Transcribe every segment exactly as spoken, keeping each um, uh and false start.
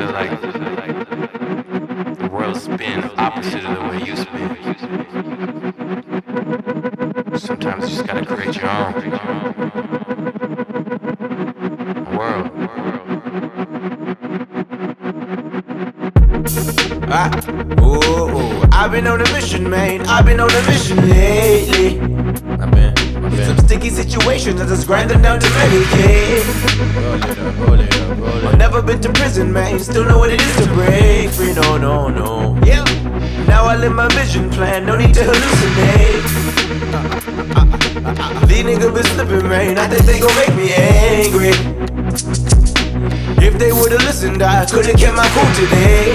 like the world's been opposite of the way it used to be. Sometimes you just gotta create your own world. Ah, ooh, ooh, I've been on a mission, man. I've been on a mission lately. I've been, I've been. Some sticky situations, I just grind them down to Medicaid. Roll it up, roll it up, roll it up. I've never been to prison, man. Still know what it is to break free. No, no, no. Yeah. Now I live my vision plan. No need to hallucinate. These niggas been slipping, man. I think they gon' make me angry. If they would've listened, I could've kept my cool today.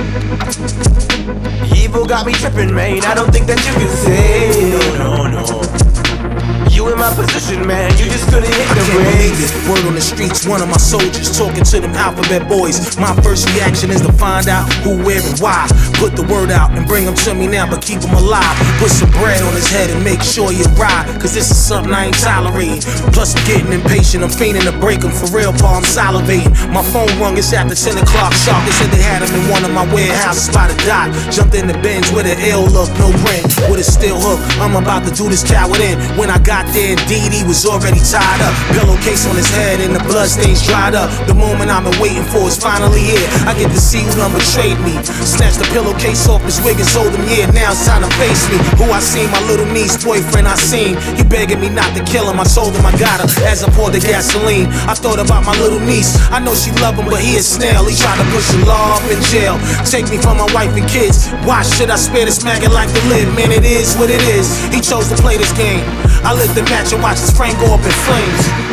Evil got me tripping, man. I don't think that you can say. No, no, no. You in my position, man. You just couldn't hit the brakes. Word on the streets, one of my soldiers talking to them alphabet boys. My first reaction is to find out who, where, and why. Put the word out and bring them to me now, but keep them alive. Put some bread on his head and make sure you ride, cause this is something I ain't tolerating. Plus I'm getting impatient, I'm fiending to break them. For real, Paul, I'm salivating. My phone rung, it's after ten o'clock sharp. They said they had him in one of my warehouses by the dock. Jumped in the Benz with an ill look, no print, with a steel hook. I'm about to do this coward in. When I got there, indeed, he was already tied up. Pillowcase on his head and the bloodstains dried up. The moment I've been waiting for is finally here. I get to see who done betrayed me. Snatch the pillowcase off his wig and told him, yeah, now it's time to face me. Who I seen, my little niece boyfriend I seen. He begging me not to kill him. I told him I got her as I poured the gasoline. I thought about my little niece. I know she love him, but he a snail. He tried to push the law up in jail. Take me from my wife and kids. Why should I spare this maggot like to live? Man, it is what it is. He chose to play this game. I lit the match and watch his frame go up in flames.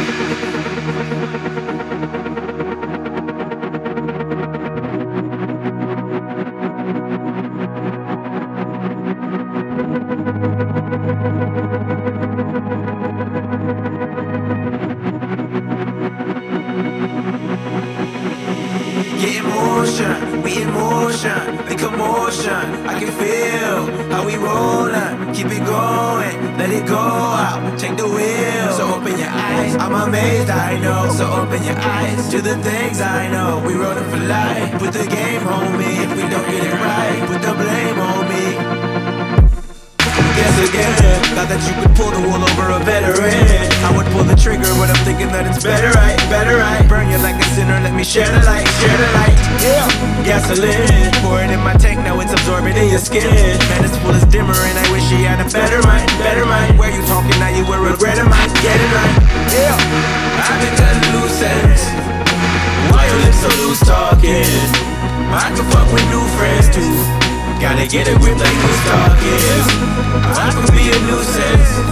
Get in motion, we in motion, the commotion. I can feel how we rollin'. Keep it going, let it go out, take the wheel. So open your eyes, I'm amazed, I know. So open your eyes to the things I know. We rollin' for life, put the game on me. If we don't get it right, put the blame on me. Guess again, thought that you could pull the wool over a veteran. I would pull the trigger, but I'm thinking that it's better right, better right. Burn you like a sinner, let me share the light, share the light. Yeah, gasoline, pour it in my tank, now it's absorbing in your skin. Man, it's full as dimmer, and I wish she had a better mind, better mind. Where you talking now, you will regret it, might get it right. Yeah, I've been cutting loose ends. Why your lips so loose talking? I can fuck with new friends too. Gotta get a grip like who's talking. I could be a nuisance.